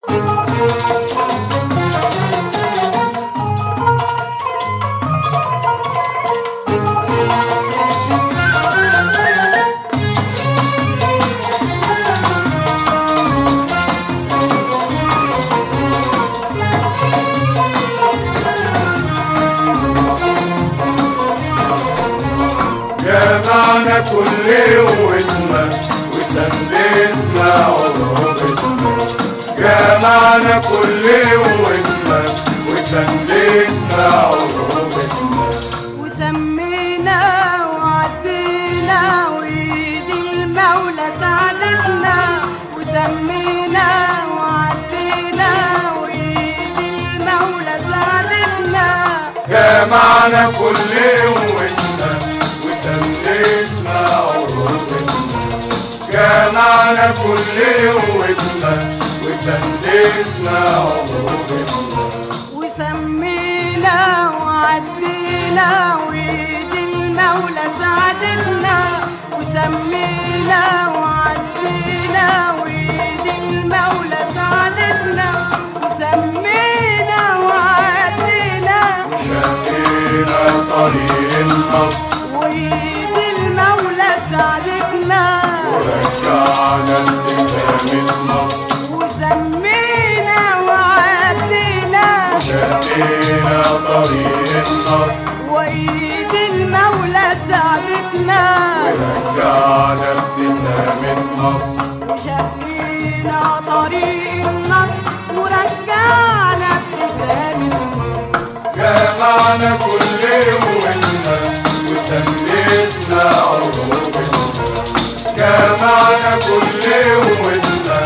جمعنا كل قوتنا وسندنا عروبتنا، جمعنا كل قوتنا وسندنا عروبتنا، وسمينا وعدينا وإيد المولى ساعدتنا، وسمينا وعدينا وإيد المولى ساعدتنا، جمعنا كل قوتنا وسندنا عروبتنا، جمعنا كل قوتنا وسندنا عروبتنا، وسمينا وعدينا وإيد المولى ساعدتنا، وسمينا وعدينا وإيد المولى ساعدتنا، وسمينا وعدينا وشقينا طريق النصر وإيد المولى ساعدتنا، ورجعنا ابتسام النصر، وسمينا وعدينا وشقينا طريق النصر وإيد المولى ساعدتنا، ورجعنا ابتسام النصر، وشقينا طريق النصر ورجعنا ابتسام النصر، جمعنا كل قوتنا وسندنا عروبتنا، جمعنا كل قوتنا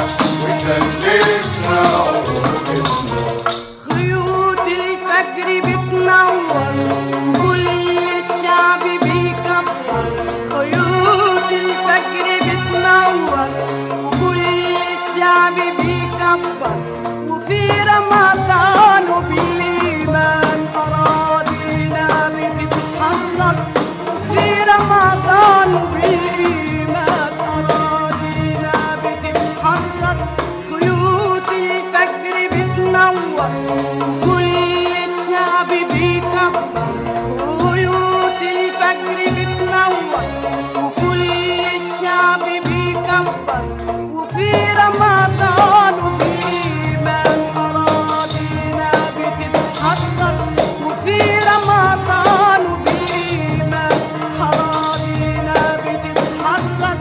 وسندنا عروبتنا، خيوط الفجر بتنور كل الشعب بيكبر، خيوط الفجر بتنور وكل الشعب بيكبر، وفي رمضان وبالإيمان أراضينا بتتحرك، وفي رمضان وبالإيمان أراضينا بتتحرك، خيوط الفجر بتنور وكل الشعب بيكبر، خيوط الفجر بتنور وكل الشعب بيكبر، وفي رمضان وبالإيمان أراضينا بتتحرك، وفي رمضان وبالإيمان أراضينا بتتحرك،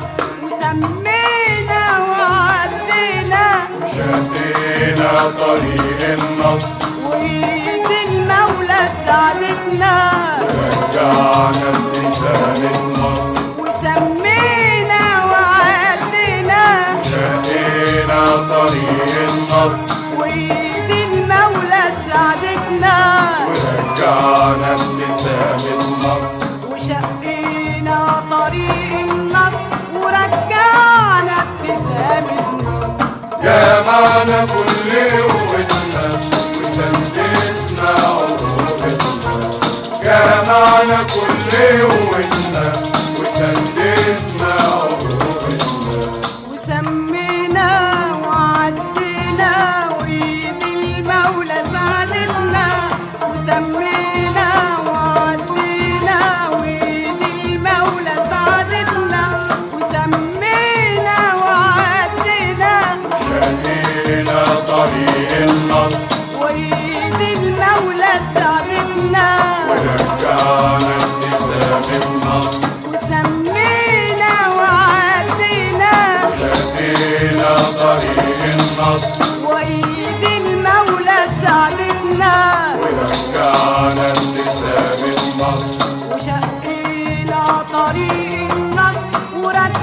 وسمينا وعدينا وشقينا طريق النصر وإيد المولى ساعدتنا، ورجعنا ابتسام النصر، وسمينا وعدينا وشقينا طريق النصر وإيد المولى ساعدتنا، ورجعنا ابتسام النصر، وشقينا طريق النصر ورجعنا ابتسام النصر، جمعنا كل قوتنا وسندنا عروبتنا، جمعنا كل قوتنا وسندنا عروبتنا، وسمينا وعدينا وإيد المولى ساعدتنا، وسمينا وعدينا وإيد المولى ساعدتنا، وسمينا وعدينا شقينا طريق النصر وإيد المولى ساعدتنا، ورجعنا ابتسام النصر، وسمينا وعدينا شقينا طريق النصر وإيد المولى ساعدتنا، ورجعنا ابتسام النصر، وشقينا طريق النصر ورجعنا